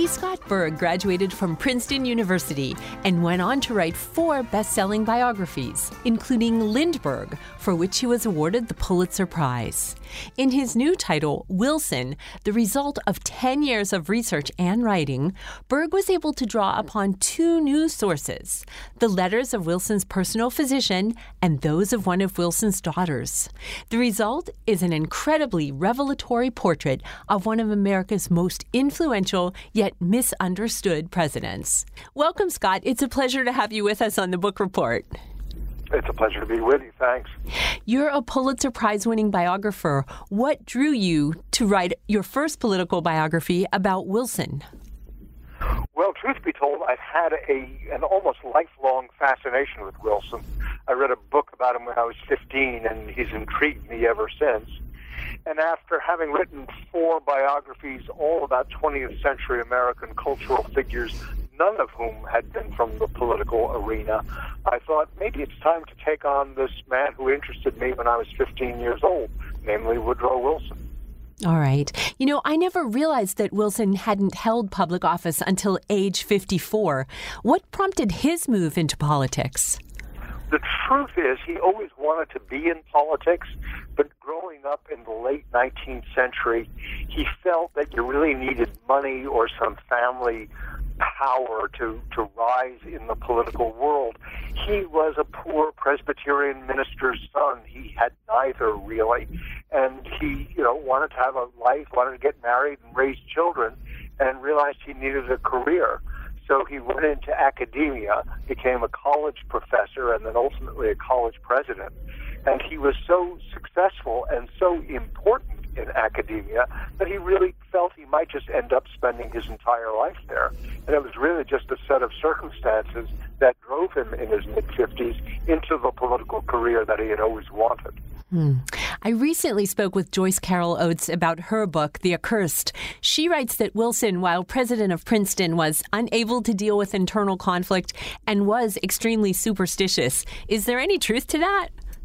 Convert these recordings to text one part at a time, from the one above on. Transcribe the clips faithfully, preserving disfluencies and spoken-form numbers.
Scott Berg graduated from Princeton University and went on to write four best-selling biographies, including Lindbergh, for which he was awarded the Pulitzer Prize. In his new title, Wilson, the result of ten years of research and writing, Berg was able to draw upon two news sources, the letters of Wilson's personal physician and those of one of Wilson's daughters. The result is an incredibly revelatory portrait of one of America's most influential yet misunderstood presidents. Welcome, Scott. It's a pleasure to have you with us on the Book Report. It's a pleasure to be with you. Thanks. You're a Pulitzer Prize-winning biographer. What drew you to write your first political biography about Wilson? Well, truth be told, I've had a an almost lifelong fascination with Wilson. I read a book about him when I was fifteen, and he's intrigued me ever since. And after having written four biographies, all about twentieth century American cultural figures, none of whom had been from the political arena, I thought maybe it's time to take on this man who interested me when I was fifteen years old, namely Woodrow Wilson. All right. You know, I never realized that Wilson hadn't held public office until age fifty-four. What prompted his move into politics? The truth is, he always wanted to be in politics, but growing up in the late nineteenth century, he felt that you really needed money or some family power to, to rise in the political world. He was a poor Presbyterian minister's son. He had neither, really. And he, you know, wanted to have a life, wanted to get married and raise children, and realized he needed a career. So he went into academia, became a college professor, and then ultimately a college president. And he was so successful and so important in academia that he really felt he might just end up spending his entire life there. And it was really just a set of circumstances that drove him in his mid-fifties into the political career that he had always wanted. Hmm. I recently spoke with Joyce Carol Oates about her book, The Accursed. She writes that Wilson, while president of Princeton, was unable to deal with internal conflict and was extremely superstitious. Is there any truth to that?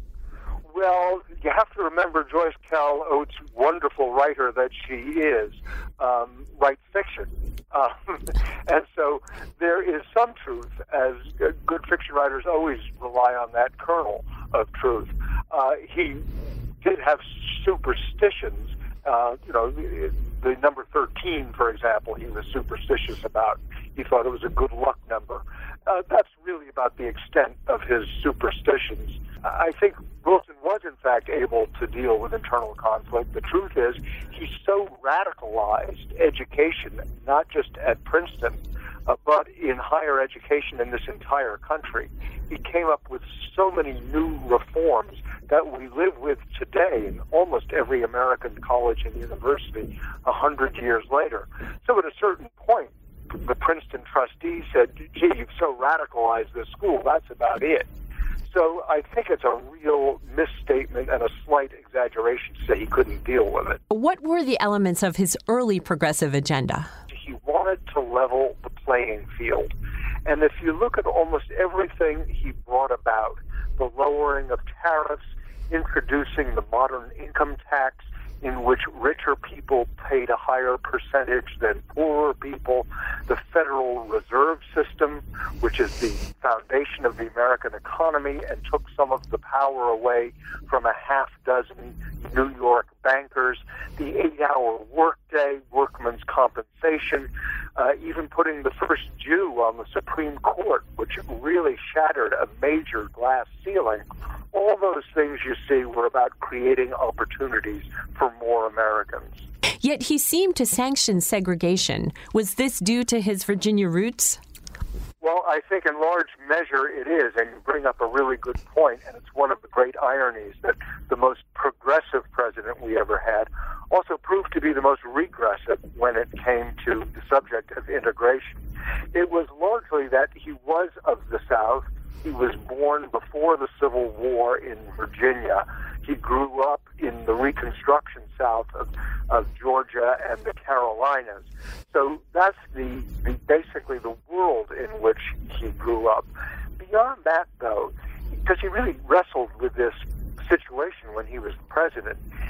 Well, you have to remember Joyce Carol Oates, wonderful writer that she is, um, writes fiction. Um, and so there is some truth, as good fiction writers always rely on that kernel of truth. Uh, he did have superstitions. Uh, you know, the, the number thirteen, for example, he was superstitious about. He thought it was a good luck number. Uh, that's really about the extent of his superstitions. I think Wilson was, in fact, able to deal with internal conflict. The truth is, he so radicalized education, not just at Princeton, uh, but in higher education in this entire country. He came up with so many new reforms that we live with today in almost every American college and university a hundred years later. So at a certain point, the Princeton trustees said, gee, you've so radicalized this school, that's about it. So I think it's a real misstatement and a slight exaggeration to say he couldn't deal with it. What were the elements of his early progressive agenda? He wanted to level the playing field. And if you look at almost everything he brought about, the lowering of tariffs, introducing the modern income tax, in which richer people paid a higher percentage than poorer people, the Federal Reserve System, which is the foundation of the American economy and took some of the power away from a half dozen New York bankers, the eight-hour workday, workman's compensation, uh, even putting the first Jew on the Supreme Court, which really shattered a major glass ceiling. All those things, you see, were about creating opportunities for more Americans. Yet he seemed to sanction segregation. Was this due to his Virginia roots? Well, I think in large measure it is, and you bring up a really good point, and it's one of the great ironies that the most progressive president we ever had also proved to be the most regressive when it came to the subject of integration. It was largely that he was of the South. He was born before the Civil War in Virginia. He grew up in the Reconstruction South of, of Georgia and the Carolinas. So that's the, the basically the world in which he grew up. Beyond that, though, because he really wrestled with this situation when he was president,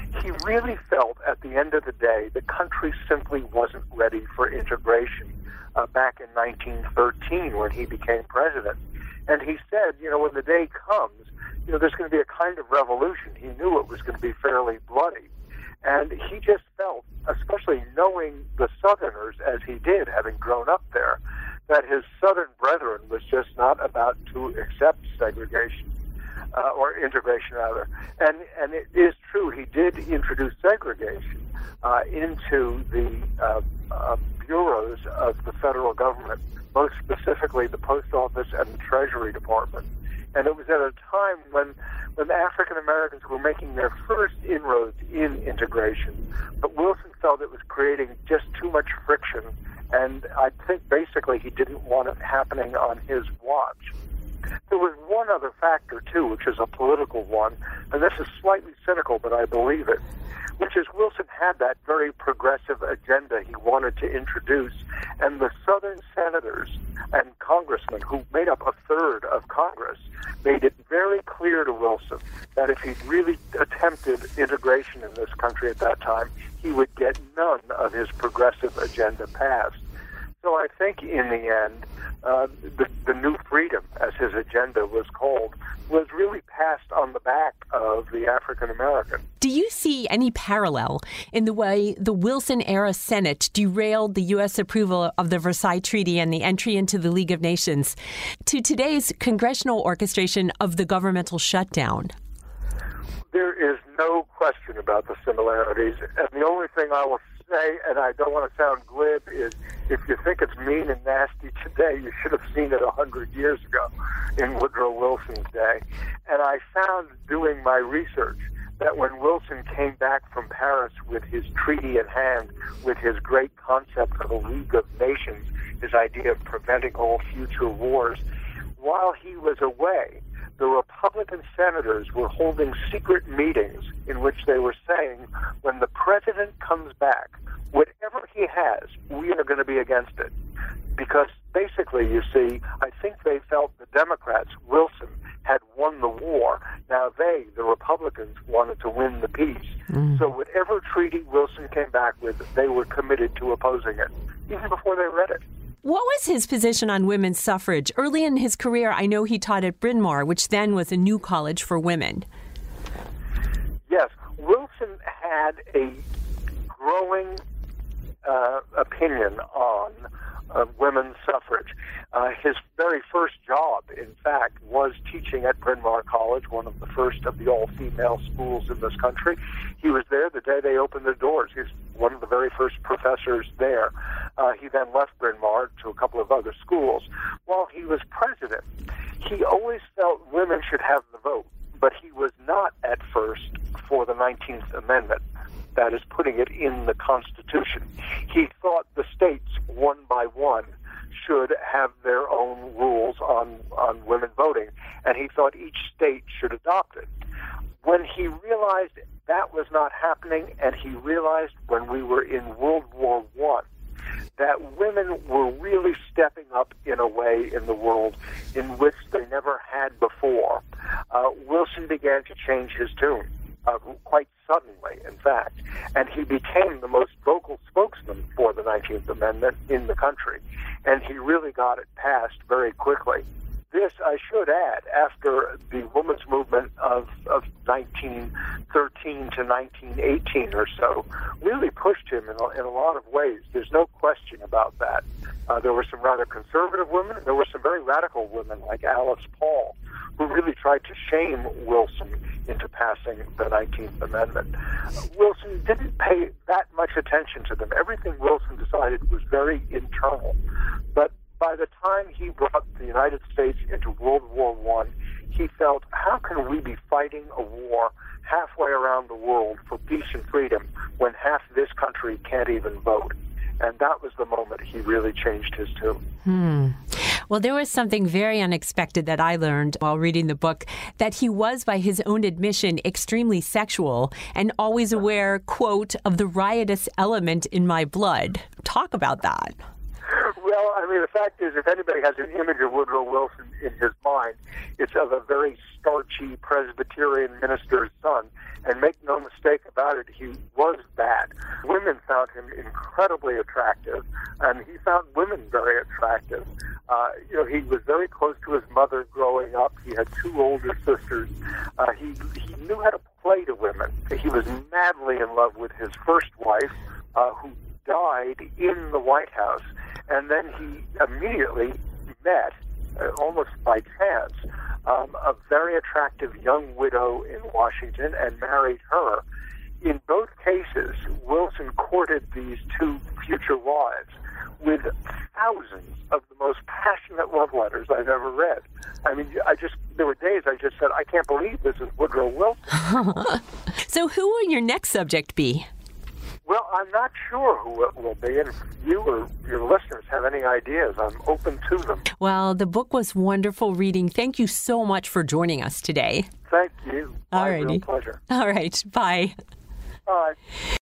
he really felt at the end of the day the country simply wasn't ready for integration uh, back in nineteen thirteen when he became president. And he said, you know, when the day comes, you know, there's going to be a kind of revolution. He knew it was going to be fairly bloody. And he just felt, especially knowing the Southerners as he did, having grown up there, that his Southern brethren was just not about to accept segregation, uh, or integration, rather. And and it is true, he did introduce segregation uh, into the uh, uh, bureaus of the federal government, most specifically the Post Office and the Treasury Department. And it was at a time when, when African Americans were making their first inroads in integration. But Wilson felt it was creating just too much friction, and I think basically he didn't want it happening on his watch. There was one other factor, too, which is a political one, and this is slightly cynical, but I believe it, which is Wilson had that very progressive agenda he wanted to introduce, and the Southern senators and congressmen who made up a third of Congress made it very clear to Wilson that if he'd really attempted integration in this country at that time, he would get none of his progressive agenda passed. So I think in the end, uh, the, the New Freedom, as his agenda was called, was really passed on the back of the African American. Do you see any parallel in the way the Wilson-era Senate derailed the U S approval of the Versailles Treaty and the entry into the League of Nations to today's congressional orchestration of the governmental shutdown? There is no question about the similarities, and the only thing I will say, and I don't want to sound glib, is if you think it's mean and nasty today, you should have seen it a hundred years ago in Woodrow Wilson's day. And I found, doing my research, that when Wilson came back from Paris with his treaty in hand, with his great concept of a League of Nations, his idea of preventing all future wars, while he was away, the Republican senators were holding secret meetings in which they were saying, when the president comes back, whatever he has, we are going to be against it. Because basically, you see, I think they felt the Democrats, Wilson, had won the war. Now they, the Republicans, wanted to win the peace. Mm. So whatever treaty Wilson came back with, they were committed to opposing it, even before they read it. What was his position on women's suffrage? Early in his career, I know he taught at Bryn Mawr, which then was a new college for women. Yes, Wilson had a growing uh, opinion on uh, women's suffrage. Uh, his very first job, in fact, was teaching at Bryn Mawr College, one of the first of the all-female schools in this country. He was there the day they opened their doors. He was one of the very first professors there. Uh, he then left Bryn Mawr to a couple of other schools. While he was president, he always felt women should have the vote, but he was not at first for the nineteenth Amendment. That is, putting it in the Constitution. He thought the states, one by one, should have their own rules on, on women voting, and he thought each state should adopt it. When he realized that was not happening, and he realized when we were in World War One that women were really stepping up in a way in the world in which they never had before, uh, Wilson began to change his tune, uh, quite suddenly, in fact, and he became the most vocal spokesman for the nineteenth Amendment in the country, and he really got it passed very quickly. This, I should add, after the women's movement of, of nineteen thirteen to nineteen eighteen or so, really pushed him in a, in a lot of ways. There's no question about that. Uh, there were some rather conservative women. There were some very radical women like Alice Paul, who really tried to shame Wilson into passing the nineteenth Amendment. Wilson didn't pay that much attention to them. Everything Wilson decided was very internal. But by the time he brought the United States into World War One, he felt, how can we be fighting a war halfway around the world for peace and freedom when half this country can't even vote? And that was the moment he really changed his tune. Hmm. Well, there was something very unexpected that I learned while reading the book, that he was, by his own admission, extremely sexual and always aware, quote, of the riotous element in my blood. Talk about that. Well, I mean, the fact is, if anybody has an image of Woodrow Wilson in his mind, it's of a very starchy Presbyterian minister's son. And make no mistake about it, he was bad. Women found him incredibly attractive, and he found women very attractive. Uh, you know, he was very close to his mother growing up. He had two older sisters. Uh, he, he knew how to play to women. He was madly in love with his first wife, uh, who died in the White House. And then he immediately met, uh, almost by chance, um, a very attractive young widow in Washington and married her. In both cases, Wilson courted these two future wives with thousands of the most passionate love letters I've ever read. I mean, I just there were days I just said, I can't believe this is Woodrow Wilson. So who will your next subject be? Well, I'm not sure who it will be, and if you or your listeners have any ideas, I'm open to them. Well, the book was wonderful reading. Thank you so much for joining us today. Thank you. All My righty. real pleasure. All right. Bye. Bye.